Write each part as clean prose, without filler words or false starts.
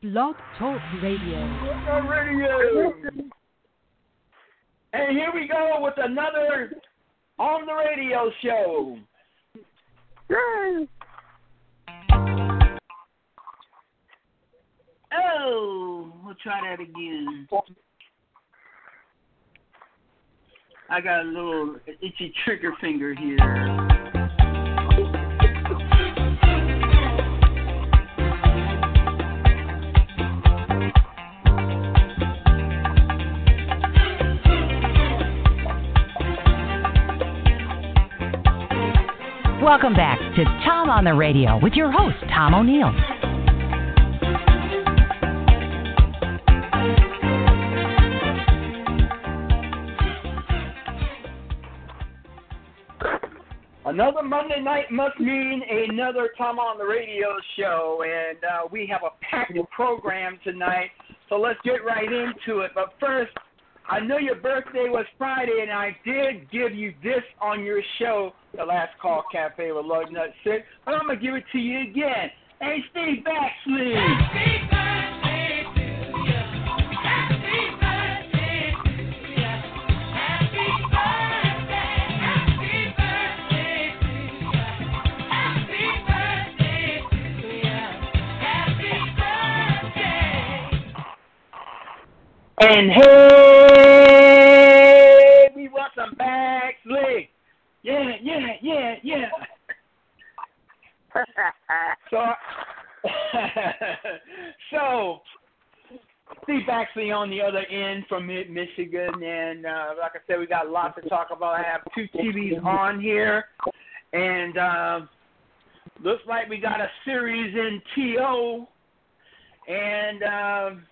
Blog Talk Radio. Radio. And here we go with another On the Radio show. Yay. Oh, we'll try that again. I got a little itchy trigger finger here. Welcome back to Tom on the Radio with your host, Tom O'Neill. Another Monday night must mean another Tom on the Radio show, and we have a packed program tonight, so let's get right into it. But first, I know your birthday was Friday, and I did give you this on your show, The Last Call Cafe with Lloyd Nut 6, but I'm going to give it to you again. Hey, Steve Baxley. Happy birthday to you. Happy birthday to you. Happy birthday. Happy birthday to you. Happy birthday to you. Happy birthday. And hey, we want some Baxley. Yeah. So, Steve Baxley on the other end from Michigan, and like I said, we got lots to talk about. I have two TVs on here, and looks like we got a series in TO, and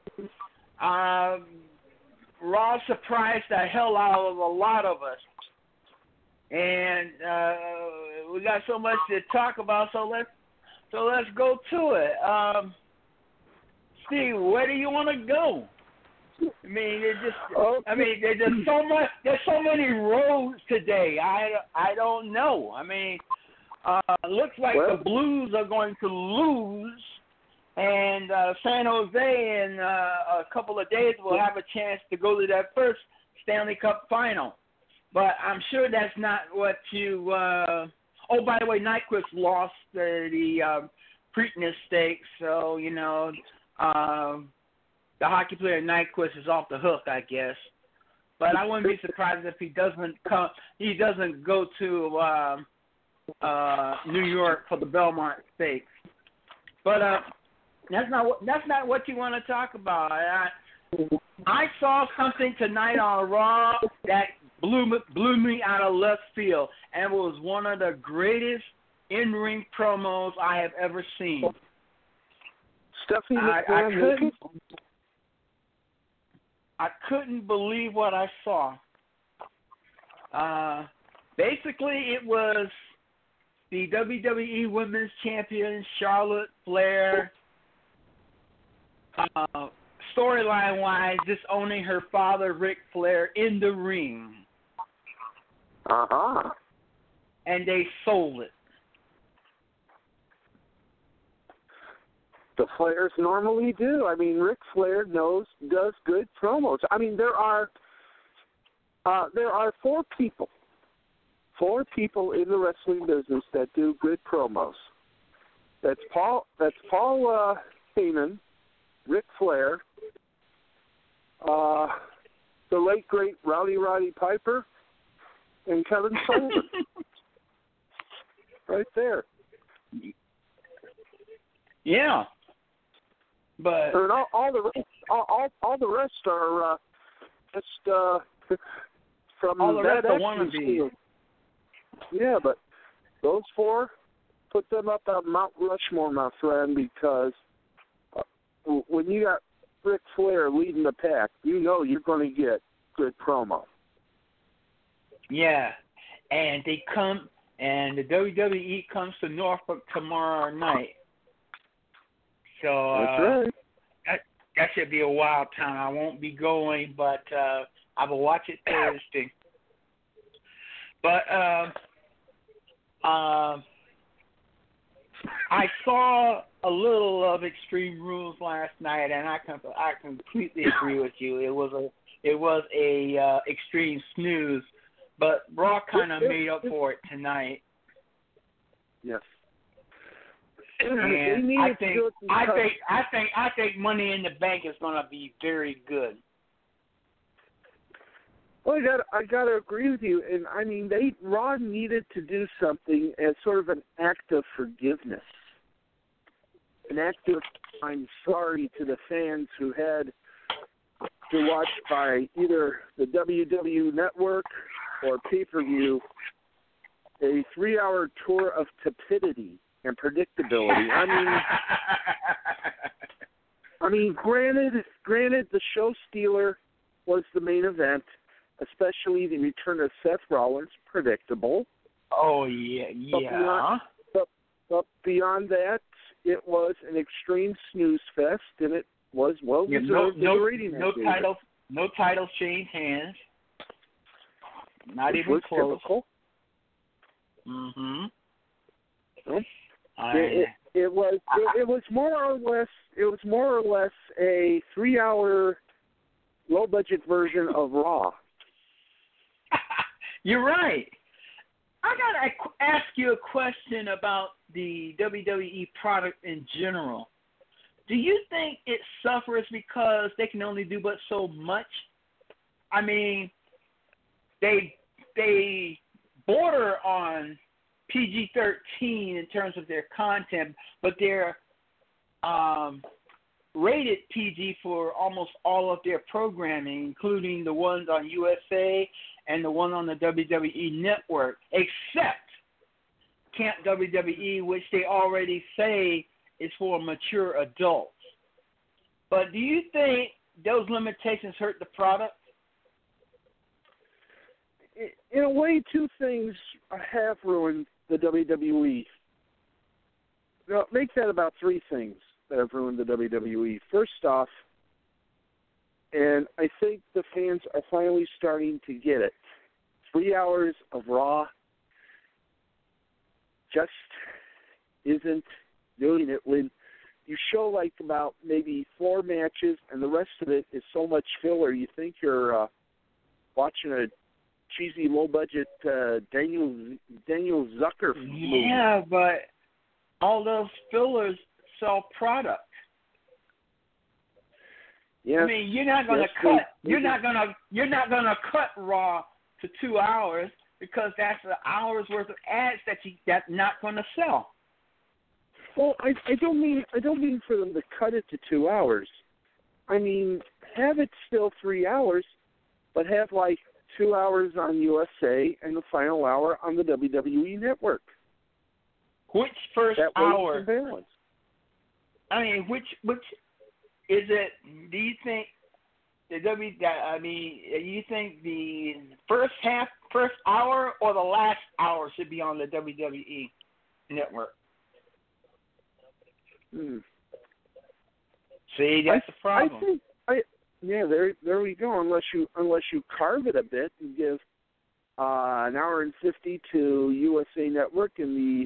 Raw surprised the hell out of a lot of us. And we got so much to talk about, so let's go to it. Steve, where do you want to go? I mean, there's just so much. There's so many roads today. I don't know. I mean, looks like the Blues are going to lose, and San Jose in a couple of days will have a chance to go to that first Stanley Cup final. But I'm sure that's not what you. Oh, by the way, Nyquist lost the Preakness Stakes, so the hockey player Nyquist is off the hook, I guess. But I wouldn't be surprised if he doesn't come. He doesn't go to New York for the Belmont Stakes. But that's not what you want to talk about. I saw something tonight on Raw that blew me out of left field, and it was one of the greatest in-ring promos I have ever seen. Stephanie I couldn't believe what I saw. Basically, it was the WWE Women's Champion Charlotte Flair, storyline-wise, disowning her father, Ric Flair, in the ring. Uh-huh. And they sold it. The Flairs normally do. I mean, Ric Flair does good promos. I mean, there are four people in the wrestling business that do good promos. That's Paul Heyman, Ric Flair, the late great Roddy Piper, and Kevin Sullivan. Right there. Yeah. But and all the rest are just from all the rest that are wannabes. Yeah, but those four, put them up on Mount Rushmore, my friend, because when you got Ric Flair leading the pack, you know you're going to get good promo. Yeah, and they come, and the WWE comes to Norfolk tomorrow night. So that's right. That should be a wild time. I won't be going, but I will watch it Thursday. But I saw a little of Extreme Rules last night, and I completely agree with you. It was a extreme snooze, but Raw kind of made up for it tonight. Yes. And I think Money in the Bank is going to be very good. Well, I gotta agree with you, and I mean, Raw needed to do something as sort of an act of forgiveness, an act of I'm sorry to the fans who had to watch by either the WWE Network or pay-per-view a 3-hour tour of tepidity and predictability. I mean, granted, the show stealer was the main event. Especially the return of Seth Rollins, predictable. Oh, yeah. But beyond that, it was an extreme snooze fest, and it was well-deserved. No titles changed hands. Not even close. Typical. Mm-hmm. It was more or less a 3-hour low-budget version of Raw. You're right. I got to ask you a question about the WWE product in general. Do you think it suffers because they can only do but so much? I mean, they border on PG-13 in terms of their content, but they're rated PG for almost all of their programming, including the ones on USA and the one on the WWE Network, except Camp WWE, which they already say is for mature adults. But do you think those limitations hurt the product? In a way, two things have ruined the WWE. Now, make that about three things that have ruined the WWE. First off, and I think the fans are finally starting to get it, 3 hours of Raw just isn't doing it. When you show like about maybe 4 matches and the rest of it is so much filler, you think you're watching a cheesy, low-budget Daniel Zucker movie. Yeah, but all those fillers sell product. Yes, I mean, you're not going to cut Raw to 2 hours because that's an hour's worth of ads that's not going to sell. Well, I don't mean for them to cut it to 2 hours. I mean, have it still 3 hours, but have like 2 hours on USA and the final hour on the WWE Network. Which first that hour? Balance. I mean, which is it? Do you think you think the first hour, or the last hour should be on the WWE Network? See, that's the problem. There we go. Unless you carve it a bit and give an hour and 50 to USA Network and the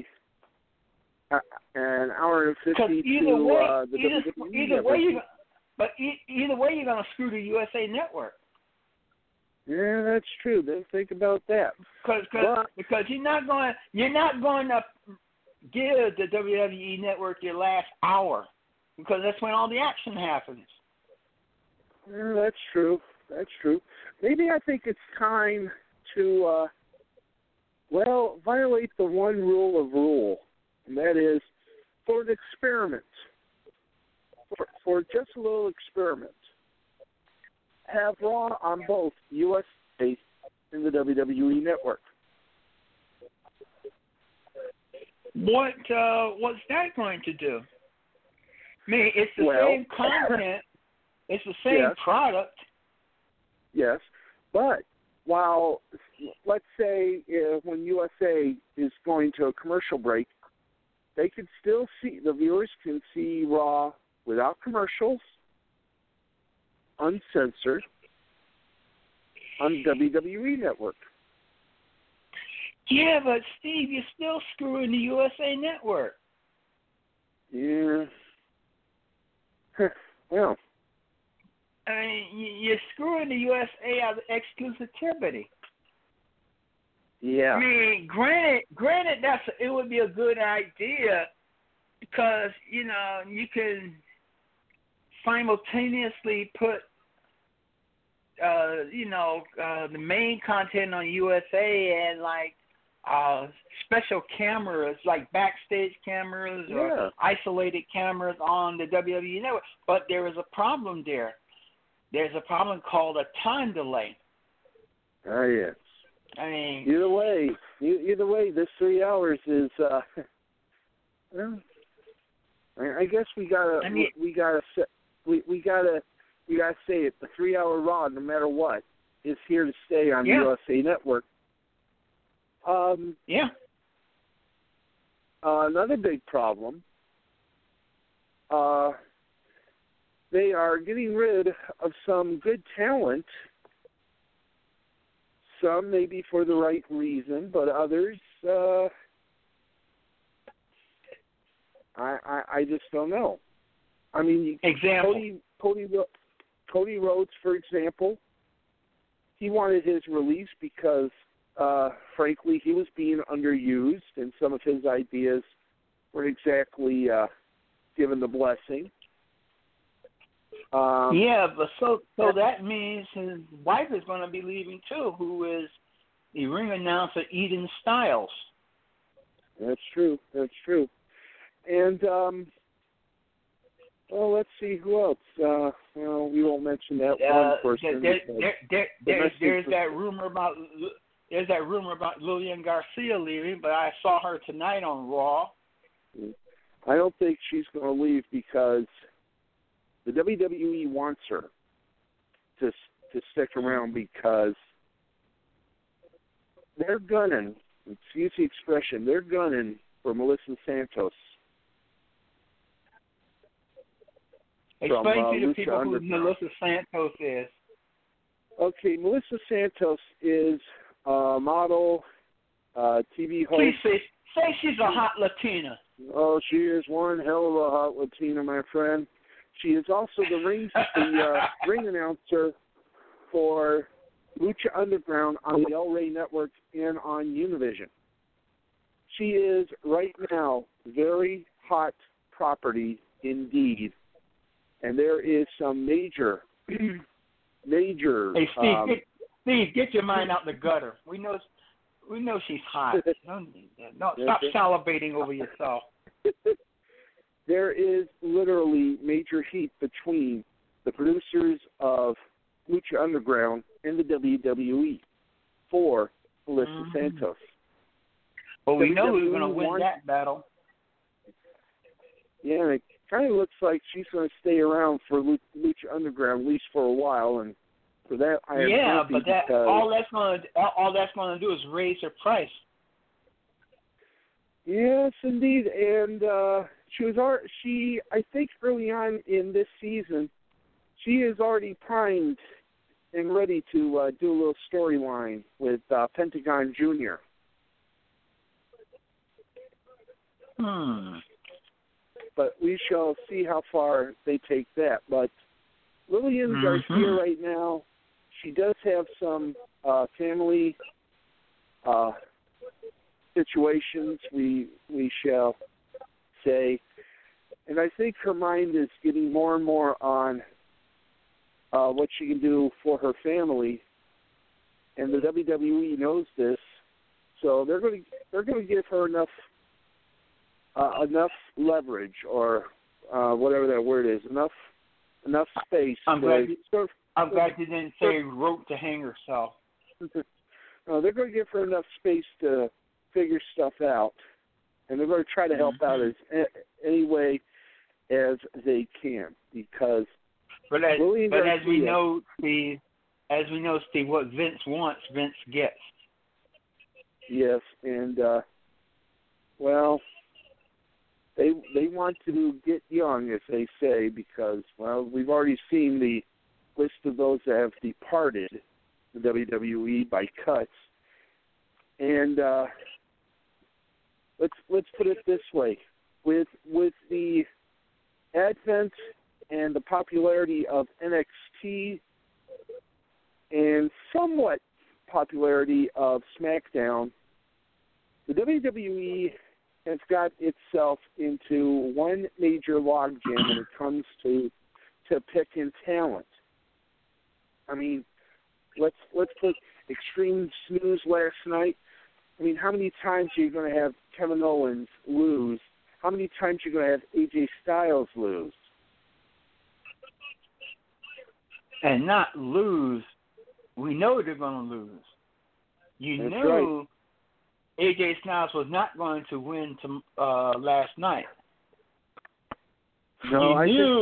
an hour and 50 to the WWE Network. Either way, you're going to screw the USA Network. Yeah, that's true. Then think about that. Because you're not going to give the WWE Network your last hour, because that's when all the action happens. Yeah, that's true. Maybe I think it's time to violate the one rule, and that is for an experiment. For just a little experiment, have Raw on both USA and the WWE Network. What's that going to do? I mean, it's the same content. It's the same product. Yes, but while, let's say, when USA is going to a commercial break, they can still see, the viewers can see Raw without commercials, uncensored, on WWE Network. Yeah, but Steve, you're still screwing the USA Network. Yeah. Well. I mean, you're screwing the USA out of exclusivity. Yeah. I mean, granted, it would be a good idea because you can simultaneously put the main content on USA and special cameras, like backstage cameras or isolated cameras on the WWE network. But there is a problem there. There's a problem called a time delay. Oh, yes. I mean, either way, this 3 hours is. Well, I guess we gotta say it. The 3 hour Raw, no matter what, is here to stay on the USA Network. Another big problem. They are getting rid of some good talent. Some maybe for the right reason, but others, I just don't know. I mean, example. Cody Rhodes, for example, he wanted his release because, frankly, he was being underused, and some of his ideas weren't exactly given the blessing. But so that means his wife is going to be leaving too, who is the ring announcer Eden Styles. That's true. And let's see who else. We won't mention that one person. There's that rumor about Lillian Garcia leaving, but I saw her tonight on Raw. I don't think she's going to leave because the WWE wants her to stick around because they're gunning, excuse the expression, they're gunning for Melissa Santos. Explain to the people who Melissa Santos is. Okay, Melissa Santos is a model, TV host. Please say she's a hot Latina. Oh, she is one hell of a hot Latina, my friend. She is also the ring announcer for Lucha Underground on the El Rey Network and on Univision. She is right now very hot property indeed, and there is some major. Hey, Steve, get your mind out the gutter. We know she's hot. No, stop salivating over yourself. There is literally major heat between the producers of Lucha Underground and the WWE for Melissa Santos. Well, we know who's going to win that battle. Yeah, and it kind of looks like she's going to stay around for Lucha Underground at least for a while, and for that I am happy because all that's going to do is raise her price. Yes, indeed, and I think early on in this season, she is already primed and ready to do a little storyline with Pentagon Jr. But we shall see how far they take that. But Lillian Garcia right now, she does have some family situations, we shall say. And I think her mind is getting more and more on what she can do for her family. And the WWE knows this, so they're going to give her enough leverage, or whatever that word is, enough space. I'm glad you didn't say rope to hang herself. No, they're going to give her enough space to figure stuff out, and they're going to try to help out as any way as they can, because. But as we know, Steve, what Vince wants, Vince gets. Yes, and they want to get young, as they say, because we've already seen the list of those that have departed the WWE by cuts, and let's put it this way: with the advent and the popularity of NXT and somewhat popularity of SmackDown, the WWE has got itself into one major logjam when it comes to picking talent. I mean, let's put Extreme Snooze last night. I mean, how many times are you going to have Kevin Owens lose? How many times are you going to have AJ Styles lose? And not lose. We know they're going to lose. You That's knew AJ Styles was not going to win last night. No,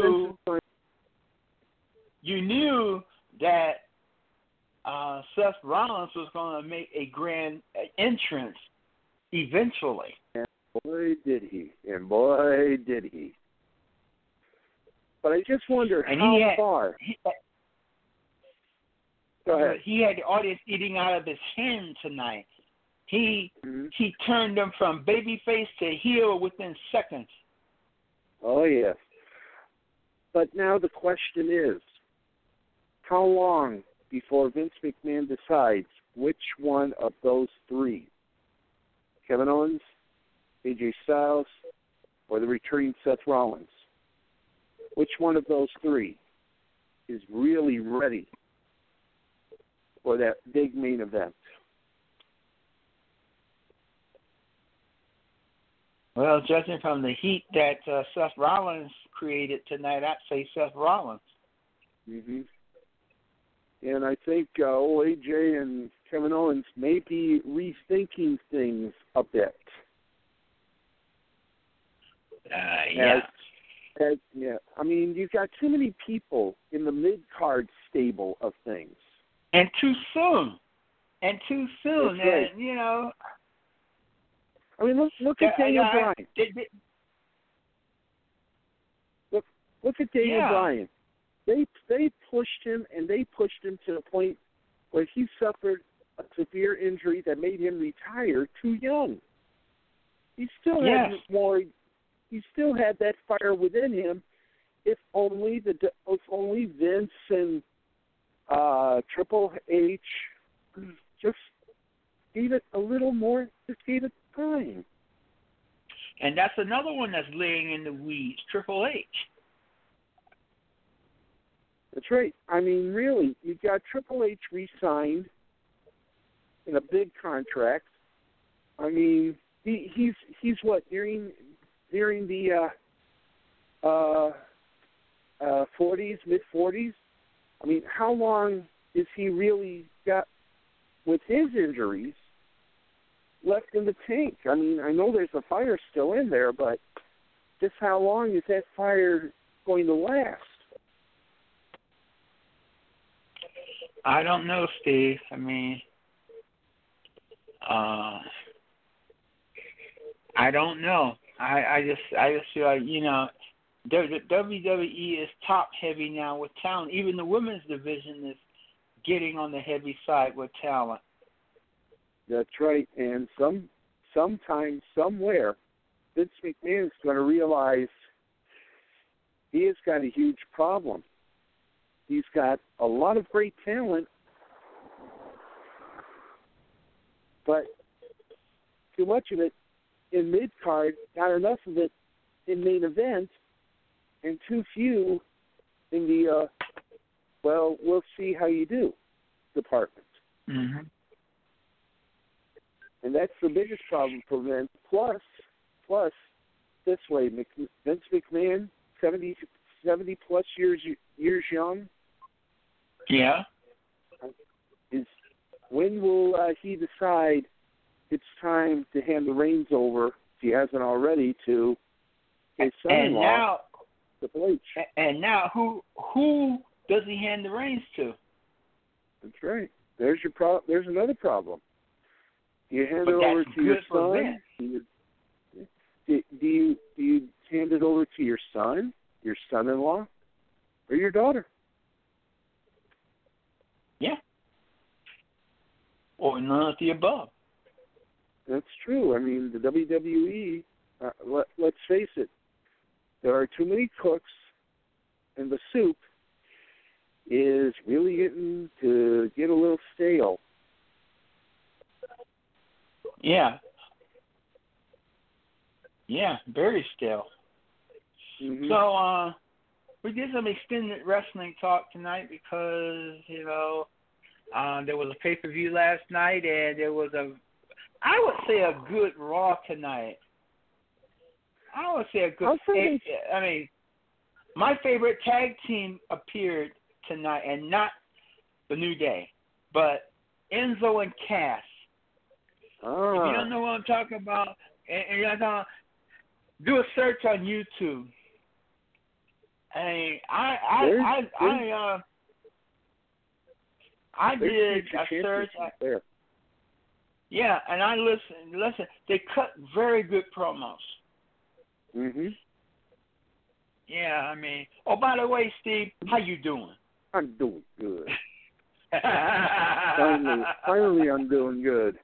You knew that Seth Rollins was going to make a grand entrance eventually. And boy, did he. And boy, did he. But I just wonder how far. Go ahead. He had the audience eating out of his hand tonight. He turned them from babyface to heel within seconds. Oh, yes. But now the question is, how long before Vince McMahon decides which one of those three, Kevin Owens, AJ Styles, or the returning Seth Rollins, which one of those three is really ready for that big main event? Well, judging from the heat that Seth Rollins created tonight, I'd say Seth Rollins. Mm-hmm. And I think AJ and Kevin Owens may be rethinking things a bit. Yeah. Yeah. I mean, you've got too many people in the mid-card stable of things. And too soon. That's right. And, you know. I mean, look at Daniel Bryan. Look at Daniel Bryan. They pushed him, and they pushed him to the point where he suffered a severe injury that made him retire too young. He still had more. He still had that fire within him. If only Vince and Triple H just gave it a little more. Just gave it time. And that's another one that's laying in the weeds, Triple H. That's right. I mean, really, you got Triple H re-signed in a big contract. I mean, he's what, nearing the 40s, mid-40s? I mean, how long is he really got, with his injuries, left in the tank? I mean, I know there's a fire still in there, but just how long is that fire going to last? I don't know, Steve. I mean, I don't know. I just feel like, you know, WWE is top heavy now with talent. Even the women's division is getting on the heavy side with talent. That's right. And sometime, somewhere, Vince McMahon is going to realize he has got a huge problem. He's got a lot of great talent, but too much of it in mid-card, not enough of it in main event, and too few in the, well, we'll see how you do department. Mm-hmm. And that's the biggest problem for Vince. Plus, this way, Vince McMahon, 70-plus years young. Yeah. When will he decide it's time to hand the reins over, if he hasn't already, to his son-in-law, Triple H? And now, who does he hand the reins to? That's right. There's another problem. Do you hand it over to your son? Do you hand it over to your son, your son-in-law, or your daughter? Yeah. Or none of the above. That's true. I mean, the WWE let's face it, there are too many cooks, and the soup is really getting to get a little stale. Yeah. Yeah, very stale. Mm-hmm. So, we did some extended wrestling talk tonight because, there was a pay-per-view last night, and there was I would say a good Raw tonight. I would say a good. I mean, my favorite tag team appeared tonight, and not the New Day, but Enzo and Cass. Ah. If you don't know what I'm talking about, and you're gonna do a search on YouTube. And I did a search. Yeah, and I listened. Listen, they cut very good promos. Mhm. Yeah, I mean. Oh, by the way, Steve, how you doing? I'm doing good. Finally, I'm doing good.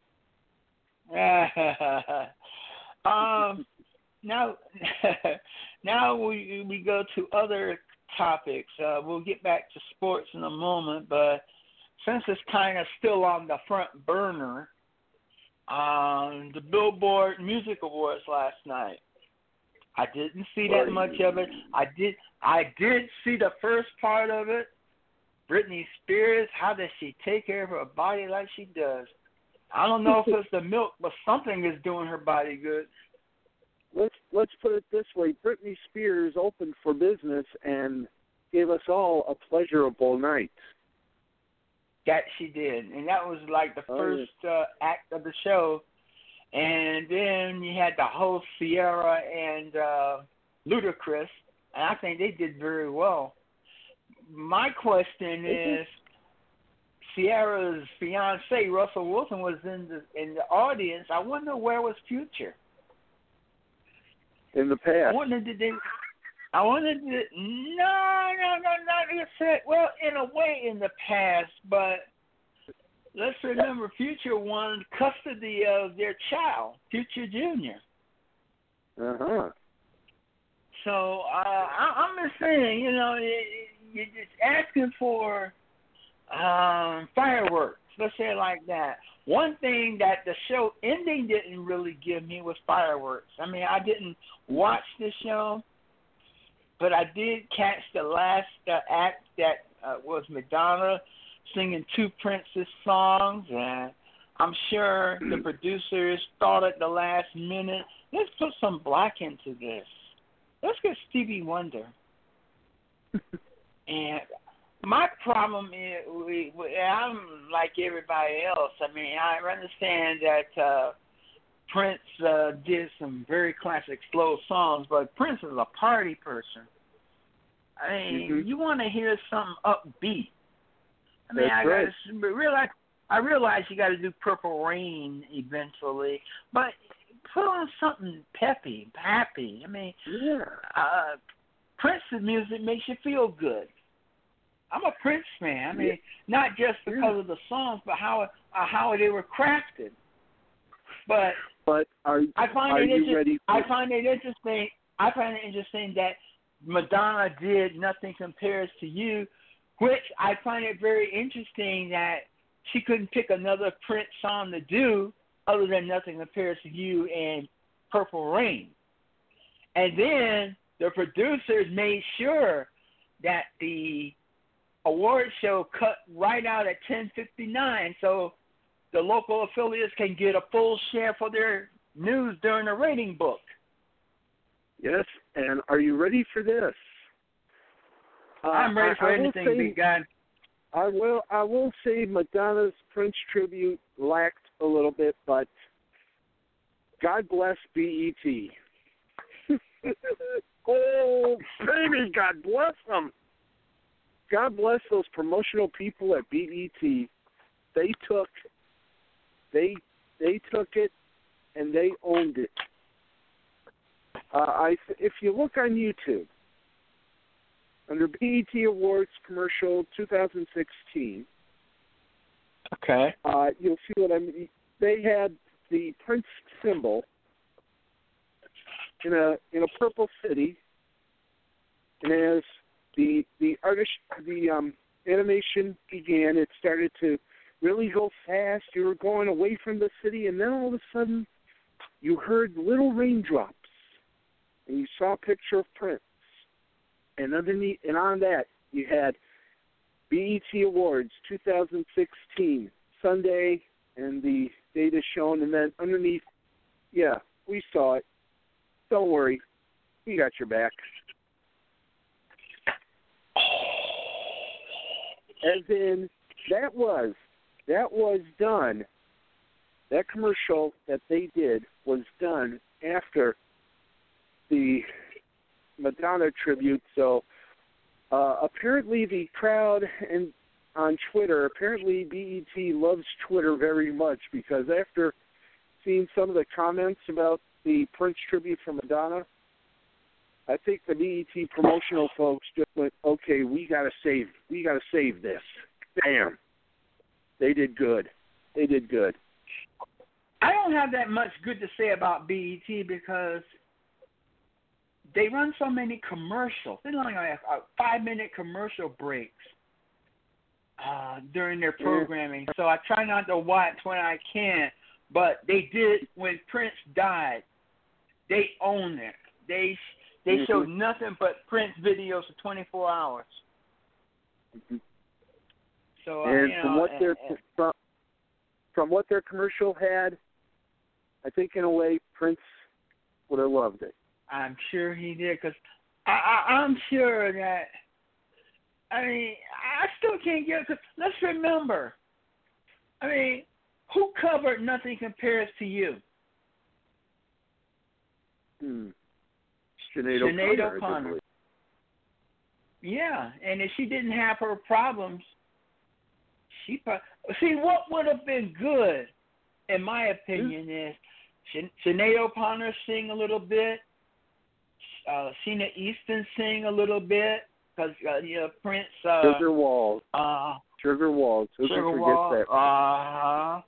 Now we go to other topics. We'll get back to sports in a moment, but since it's kind of still on the front burner, the Billboard Music Awards last night. I didn't see that much of it. I did see the first part of it. Britney Spears, how does she take care of her body like she does? I don't know if it's the milk, but something is doing her body good. Let's put it this way: Britney Spears opened for business and gave us all a pleasurable night. That she did, and that was like the first act of the show. And then you had the host Sierra and Ludacris, and I think they did very well. My question is, Sierra's fiance Russell Wilson was in the audience. I wonder where was Future. In the past. I wonder did they. I wanted to. No, not except. Well, in a way, in the past, but let's remember, Future won custody of their child, Future Jr. So I'm just saying, you're just asking for fireworks. Let's say it like that. One thing that the show ending didn't really give me was fireworks. I mean, I didn't watch the show, but I did catch the last act that was Madonna singing two Prince's songs, and I'm sure the producers thought at the last minute, let's put some black into this. Let's get Stevie Wonder. And my problem is, I'm like everybody else. I mean, I understand that Prince did some very classic slow songs, but Prince is a party person. I mean, you want to hear something upbeat. I mean, I realize you got to do Purple Rain eventually, but put on something peppy, happy. I mean, Prince's music makes you feel good. I'm a Prince fan. I mean, not just because of the songs, but how they were crafted. But I find it interesting that Madonna did Nothing Compares to You, which I find it very interesting that she couldn't pick another Prince song to do other than Nothing Compares to You and Purple Rain. And then the producers made sure that the award show cut right out at 10:59, so the local affiliates can get a full share for their news during the rating book. Yes, and are you ready for this? I'm ready for anything, big guy. I will say Madonna's Prince tribute lacked a little bit, but God bless BET. Oh, baby, God bless them. God bless those promotional people at BET. They took it and they owned it. If you look on YouTube, under BET Awards commercial 2016, okay, you'll see what I mean. They had the Prince symbol in a purple city, and as the animation began, it started to really go fast. You were going away from the city, and then all of a sudden, you heard little raindrops, and you saw a picture of Prince. And underneath, and on that, you had BET Awards 2016 Sunday, and the date is shown. And then underneath, yeah, we saw it. Don't worry, we got your back. As in, that was done. That commercial that they did was done after the Madonna tribute. So apparently the crowd on Twitter, apparently BET loves Twitter very much, because after seeing some of the comments about the Prince tribute from Madonna, I think the BET promotional folks just went, okay, we gotta save this. Damn. They did good. I don't have that much good to say about BET because they run so many commercials. They only have 5-minute commercial breaks during their programming. So I try not to watch when I can. But they did when Prince died. They owned it. They showed nothing but Prince videos for 24 hours. Mm-hmm. So and from what their commercial had, I think in a way Prince would have loved it. I'm sure he did, because I'm sure that. I mean, I still can't get it. Cause let's remember. I mean, who covered Nothing Compares to You? Sinead O'Connor. Yeah, and if she didn't have her problems, see what would have been good, in my opinion, is Sinead O'Connor sing a little bit, Sheena Easton sing a little bit, because Prince. Sugar Walls. Sugar Walls. Who can forget that?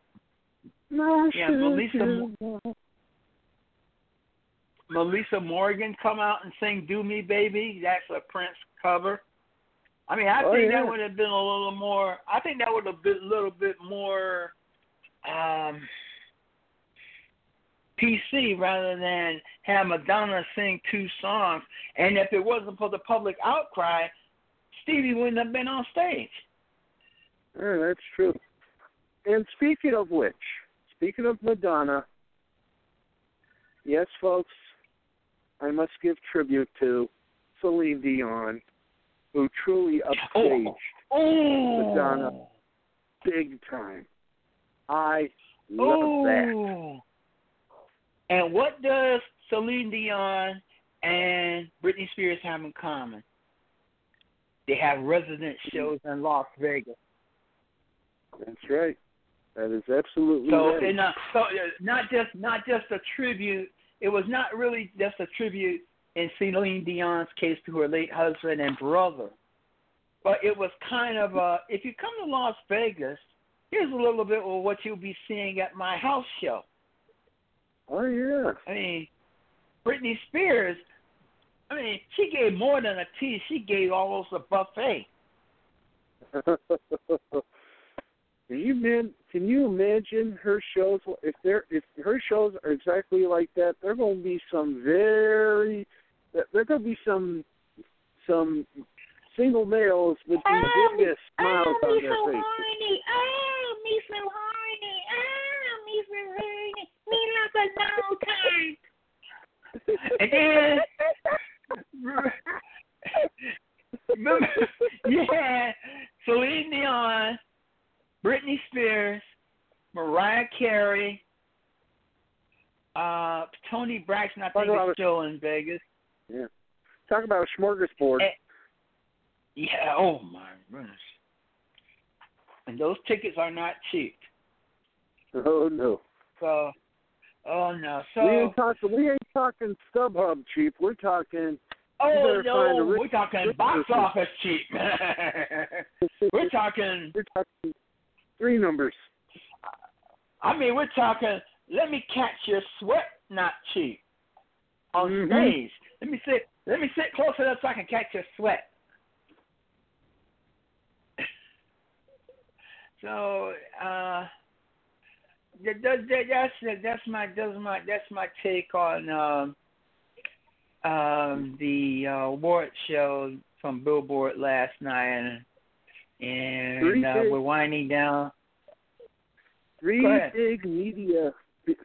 Melissa Morgan come out and sing "Do Me, Baby." That's a Prince cover. I mean, I think that would have been a little more. I think that would have been a little bit more PC rather than have Madonna sing 2 songs. And if it wasn't for the public outcry, Stevie wouldn't have been on stage. Yeah, that's true. And speaking of Madonna, yes, folks, I must give tribute to Celine Dion, who truly upstaged Madonna big time. I love that. And what does Celine Dion and Britney Spears have in common? They have resident shows in Las Vegas. That's right. That is absolutely right. And, so not just a tribute. It was not really just a tribute in Celine Dion's case to her late husband and brother, but it was kind of if you come to Las Vegas, here's a little bit of what you'll be seeing at my house show. Oh yeah. I mean, Britney Spears. I mean, she gave more than a tease. She gave almost a buffet. Can you imagine her shows? If her shows are exactly like that, there are going to be some single males with the biggest smiles on their faces. Me so horny. Me so horny. Me like a long time. And then, yeah, Celine Dion, Britney Spears, Mariah Carey, Toni Braxton, I think is still in Vegas. Yeah. Talk about a smorgasbord. Yeah, oh my goodness. And those tickets are not cheap. Oh no. So, oh no. So we ain't talking StubHub cheap. We're talking. Oh no, we're talking box office cheap. We're talking 3 numbers. I mean, we're talking. Let me catch your sweat, not cheap. on stage. Let me sit close enough so I can catch your sweat. So that's my take on the award show from Billboard last night, and we're winding down. Three big media,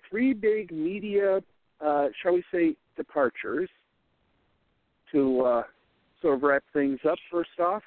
shall we say, departures to sort of wrap things up. First off,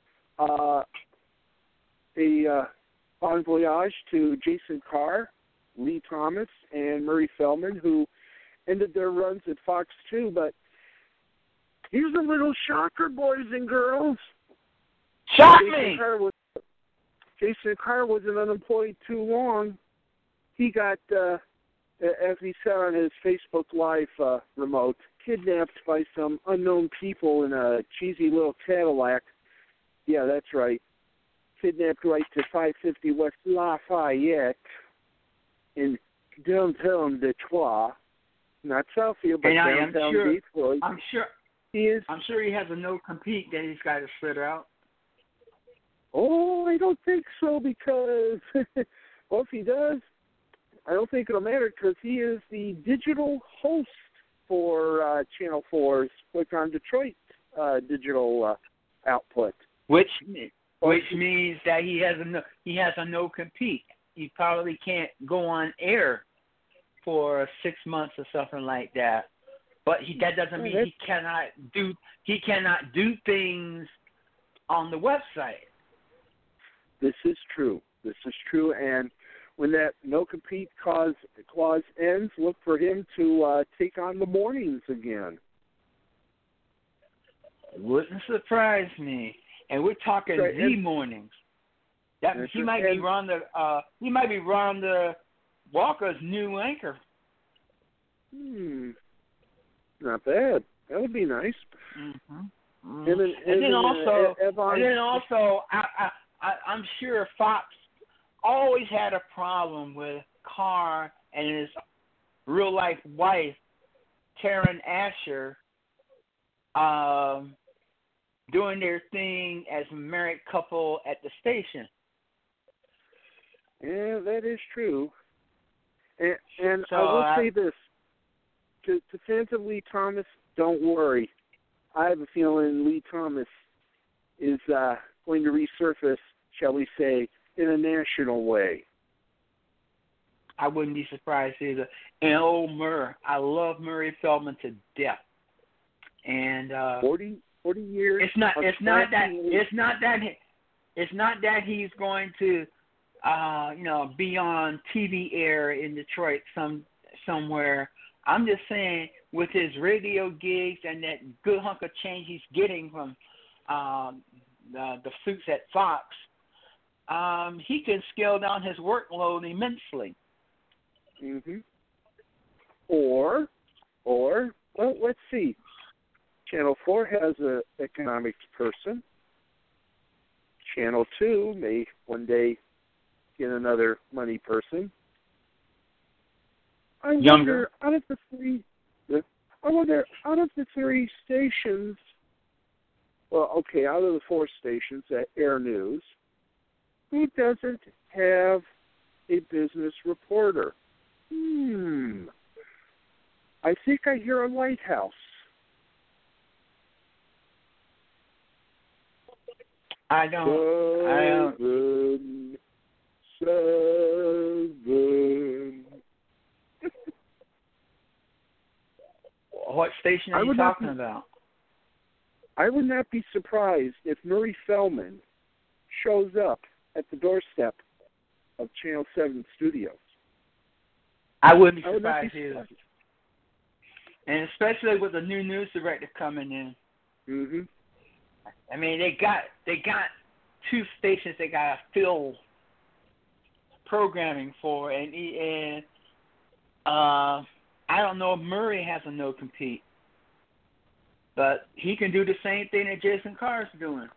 a bon voyage to Jason Carr, Lee Thomas, and Murray Feldman, who ended their runs at Fox 2. But here's a little shocker, boys and girls. Shock me! Jason Carr wasn't unemployed too long. He got, as he said on his Facebook Live remote, kidnapped by some unknown people in a cheesy little Cadillac. Yeah, that's right. Kidnapped right to 550 West Lafayette in downtown Detroit. Not Southfield, but downtown Detroit. I'm sure he has a no-compete that he's got to sit out. Oh, I don't think so, because, well, if he does, I don't think it'll matter, because he is the digital host for Channel 4's Click on Detroit digital output. Which means that he has a no-compete. He probably can't go on air for 6 months or something like that. But that doesn't mean he cannot do things on the website. This is true, and when that no-compete clause ends, look for him to take on the mornings again. Wouldn't surprise me. And we're talking the mornings. He might be Rhonda Walker's new anchor. Not bad. That would be nice. Mm-hmm. And then also, I'm sure Fox always had a problem with Carr and his real-life wife, Taryn Asher, doing their thing as a married couple at the station. Yeah, that is true. And so, I will say this. To fans of Lee Thomas, don't worry. I have a feeling Lee Thomas is going to resurface, shall we say, in a national way. I wouldn't be surprised either. And I love Murray Feldman to death. And 40 years. It's not that he's going to be on TV air in Detroit somewhere. I'm just saying, with his radio gigs and that good hunk of change he's getting from the suits at Fox, he can scale down his workload immensely. Mm-hmm. Or, well, let's see. Channel 4 has an economics person. Channel 2 may one day get another money person. Younger. Out of the three stations, out of the 4 stations that air news, who doesn't have a business reporter? I think I hear a lighthouse. I don't. 7. What station are you talking about? I would not be surprised if Murray Feldman shows up at the doorstep of Channel 7 studios. I wouldn't be surprised either. And especially with the new news director coming in. Mm-hmm. I mean, they got 2 stations they got to fill programming for, and I don't know if Murray has a no-compete, but he can do the same thing that Jason Carr's doing.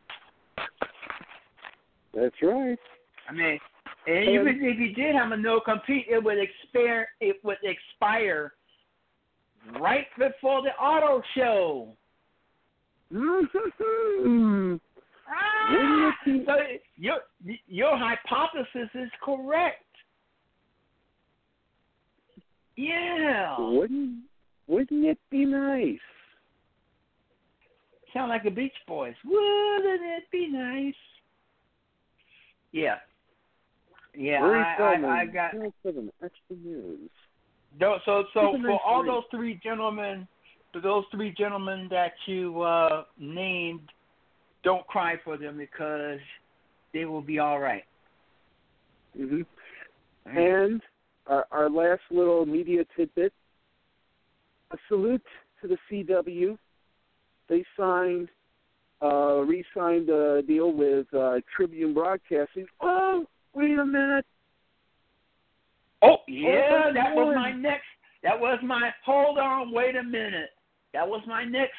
That's right. I mean, and even if he did have a no-compete, it would expire right before the auto show. So your hypothesis is correct. Yeah. Wouldn't it be nice? Sound like the Beach Boys. Wouldn't it be nice? Yeah. Yeah, I got some extra news. So for all those three gentlemen, that you named, don't cry for them because they will be all right. Mhm. And our last little media tidbit: a salute to the CW. They re-signed a deal with Tribune Broadcasting. Oh, wait a minute. Oh, yeah, that was my next. Hold on, wait a minute. That was my next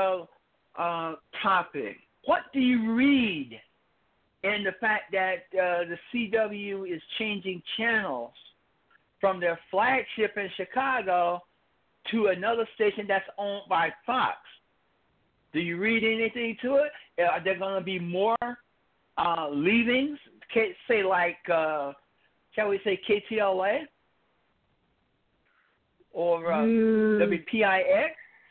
topic. What do you read in the fact that the CW is changing channels from their flagship in Chicago to another station that's owned by Fox? Do you read anything to it? Are there going to be more leavings? Say like, shall we say KTLA or WPIX?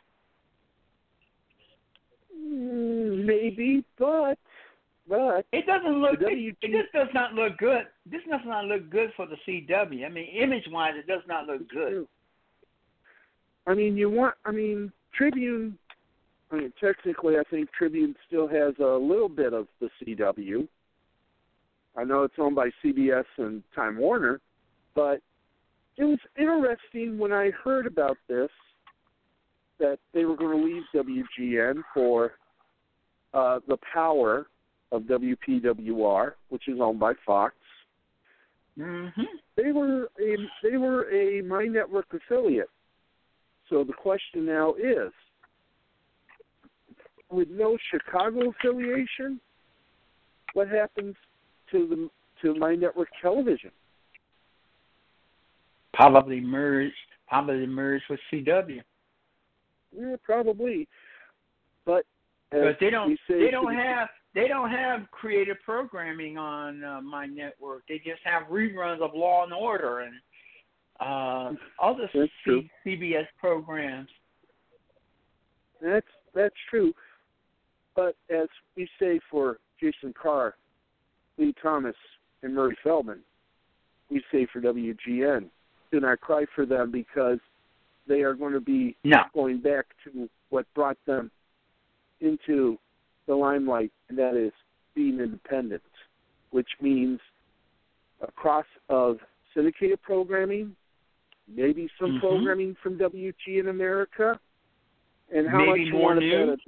Maybe, but it doesn't look. It just does not look good. This does not look good for the CW. I mean, image-wise, it does not look good. I mean, Tribune. I mean, technically, I think Tribune still has a little bit of the CW. I know it's owned by CBS and Time Warner, but it was interesting when I heard about this, that they were going to leave WGN for the power of WPWR, which is owned by Fox. Mm-hmm. They were a My Network affiliate. So the question now is, with no Chicago affiliation, what happens to My Network Television? Probably merged with CW. Yeah, probably. But because they don't have creative programming on My Network. They just have reruns of Law and Order and other CBS programs. That's true. But as we say for Jason Carr, Lee Thomas, and Murray Feldman, we say for WGN, do not cry for them because they are going to be going back to what brought them into the limelight, and that is being independent, which means a cross of syndicated programming, maybe some programming from WGN America, and how maybe much more you news.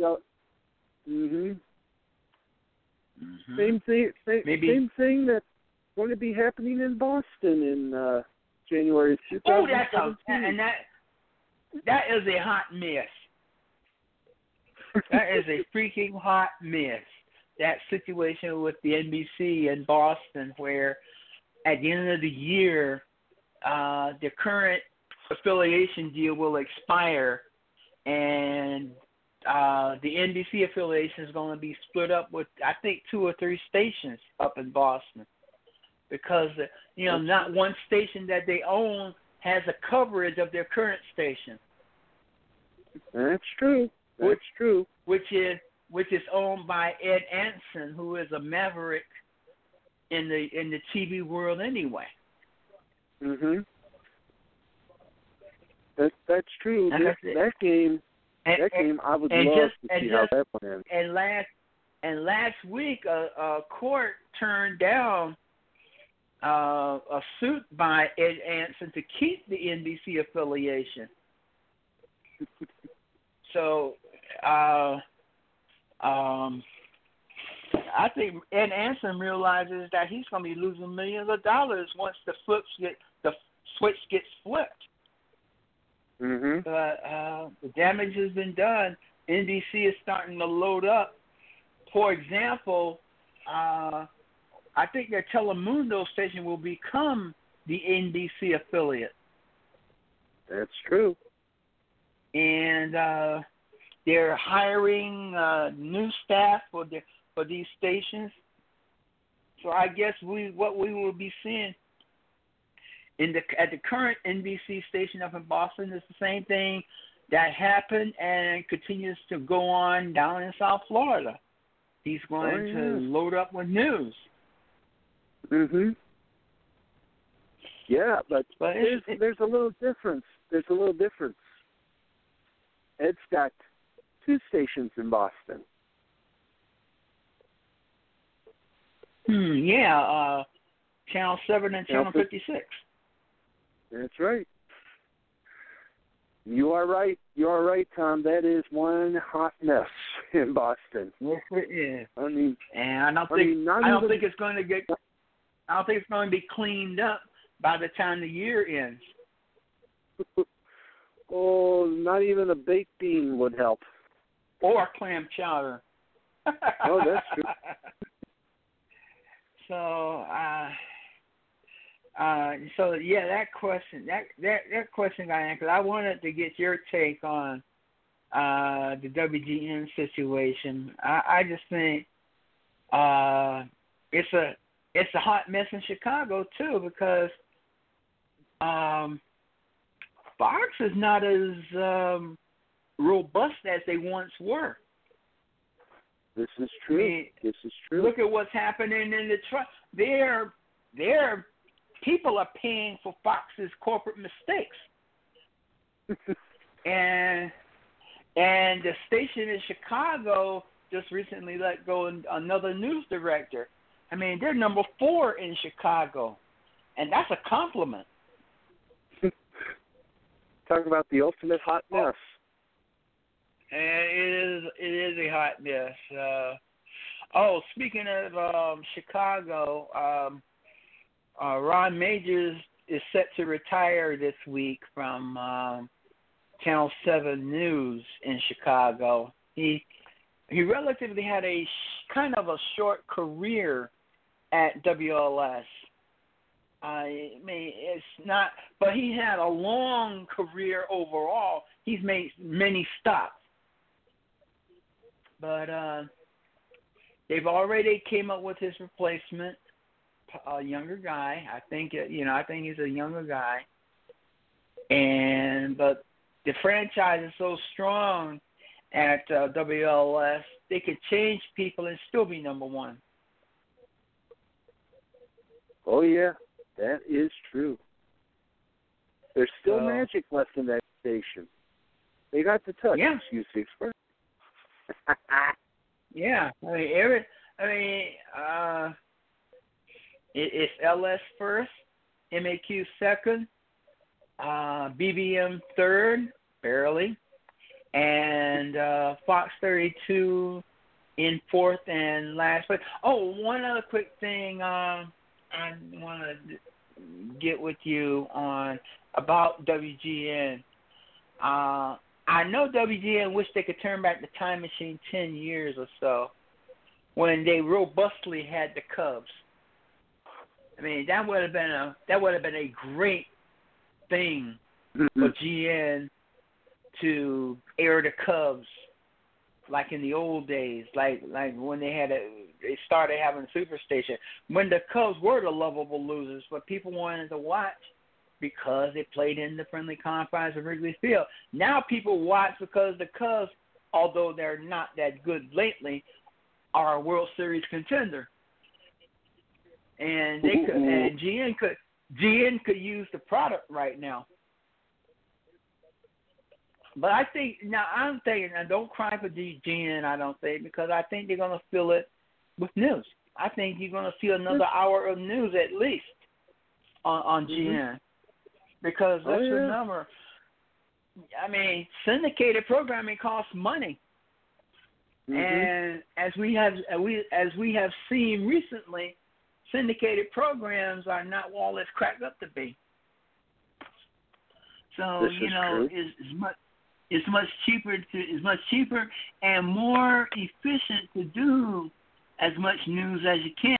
Same thing that's going to be happening in Boston in January of 2017. That is a hot mess. That is a freaking hot mess. That situation with the NBC in Boston, where at the end of the year, the current affiliation deal will expire, and the NBC affiliation is going to be split up with, I think, 2 or 3 stations up in Boston, because not one station that they own has a coverage of their current station. That's true. That's true. Which is owned by Ed Anson, who is a maverick in the TV world anyway. That's true. That game, I would love to see how that went. And last week, a court turned down a suit by Ed Anson to keep the NBC affiliation. So, I think Ed Anson realizes that he's going to be losing millions of dollars once the switch gets flipped. But the damage has been done. NBC is starting to load up. For example, I think their Telemundo station will become the NBC affiliate. That's true. and they're hiring new staff for these stations. So I guess what we will be seeing at the current NBC station up in Boston is the same thing that happened and continues to go on down in South Florida. He's going to load up with news. Mhm. Yeah, but there's a little difference. Ed's got 2 stations in Boston. Yeah, Channel 7 and Channel 56. That's right. You are right, Tom. That is one hot mess in Boston. Yes, it is. I mean, and I don't think it's going to be cleaned up by the time the year ends. Oh, not even a baked bean would help. Or clam chowder. Oh, that's true. So yeah, that question got answered. I wanted to get your take on the WGN situation. I just think it's a hot mess in Chicago too, because Fox is not as robust as they once were. This is true. This is true. Look at what's happening in Detroit. Their people are paying for Fox's corporate mistakes. and the station in Chicago just recently let go another news director. I mean, they're number 4 in Chicago, and that's a compliment. Talk about the ultimate hot mess. And it is a hot mess. Speaking of Chicago, Ron Majors is set to retire this week from Channel 7 News in Chicago. He relatively had a kind of a short career at WLS. I mean, it's not, but he had a long career overall. He's made many stops. But they've already came up with his replacement, a younger guy. I think he's a younger guy. But the franchise is so strong at WLS, they could change people and still be number 1. Oh yeah, that is true. There's still magic left in that station. They got the touch. Yeah. Excuse the expression. Yeah, it's LS first, MAQ second, BBM third, barely, and Fox 32 in 4th and last place. Oh, one other quick thing I want to get with you on about WGN. I know WGN wish they could turn back the time machine 10 years or so when they robustly had the Cubs. I mean, that would have been a great thing for GN to air the Cubs like in the old days, like when they started having Superstation, when the Cubs were the lovable losers, but people wanted to watch because they played in the friendly confines of Wrigley Field. Now people watch because the Cubs, although they're not that good lately, are a World Series contender. And they could, and GN could use the product right now. But I think I'm thinking, don't cry for GN. I don't think, because I think they're going to fill it with news. I think you're going to see another hour of news at least on GN. Because let's remember, I mean, syndicated programming costs money, and as we have seen recently, syndicated programs are not all it's cracked up to be. So it's much cheaper and more efficient to do as much news as you can.